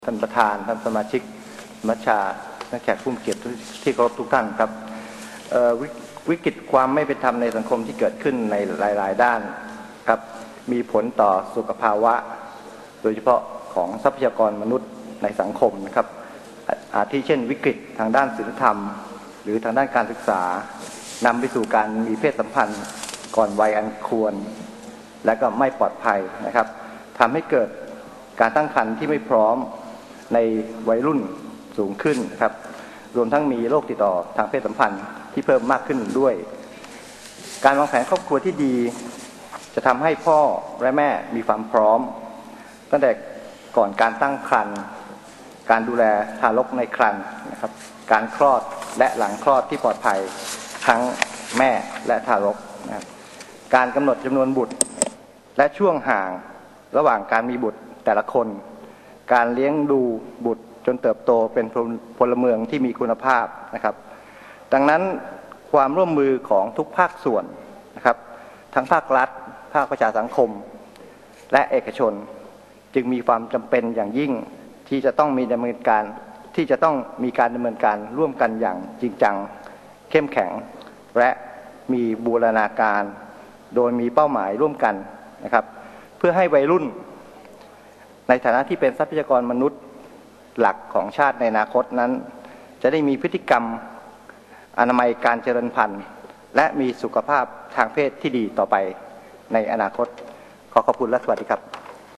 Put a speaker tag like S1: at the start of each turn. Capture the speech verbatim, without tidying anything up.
S1: ท่านประธานท่านสมาชิกมัชชานักแขกผู้มีเกียรติที่เคารพทุกท่านครับววิกฤตความไม่เป็นธรรมในสังคมที่เกิดขึ้นในหลายๆด้านครับมีผลต่อสุขภาวะโดยเฉพาะของทรัพยากรมนุษย์ในสังคมนะครับอาทิเช่นวิกฤตทางด้านศีลธรรมหรือทางด้านการศึกษานำไปสู่การมีเพศสัมพันธ์ก่อนวัยอันควรและก็ไม่ปลอดภัยนะครับทำให้เกิดการตั้งครรภ์ที่ไม่พร้อมในวัยรุ่นสูงขึ้นครับรวมทั้งมีโรคติดต่อทางเพศสัมพันธ์ที่เพิ่มมากขึ้นด้วยการวางแผนครอบครัวที่ดีจะทำให้พ่อและแม่มีความพร้อมตั้งแต่ก่อนการตั้งครรภ์การดูแลทารกในครรภ์นะครับการคลอดและหลังคลอดที่ปลอดภัยทั้งแม่และทารกนะครับการกำหนดจำนวนบุตรและช่วงห่างระหว่างการมีบุตรแต่ละคนการเลี้ยงดูบุตรจนเติบโตเป็นพลเมืองที่มีคุณภาพนะครับดังนั้นความร่วมมือของทุกภาคส่วนนะครับทั้งภาครัฐภาคประชาสังคมและเอกชนจึงมีความจำเป็นอย่างยิ่งที่จะต้องมีดำเนินการที่จะต้องมีการดำเนินการร่วมกันอย่างจริงจังเข้มแข็งและมีบูรณาการโดยมีเป้าหมายร่วมกันนะครับเพื่อให้วัยรุ่นในฐานะที่เป็นทรัพยากรมนุษย์หลักของชาติในอนาคตนั้นจะได้มีพฤติกรรมอนามัยการเจริญพันธุ์และมีสุขภาพทางเพศที่ดีต่อไปในอนาคตขอขอบคุณและสวัสดีครับ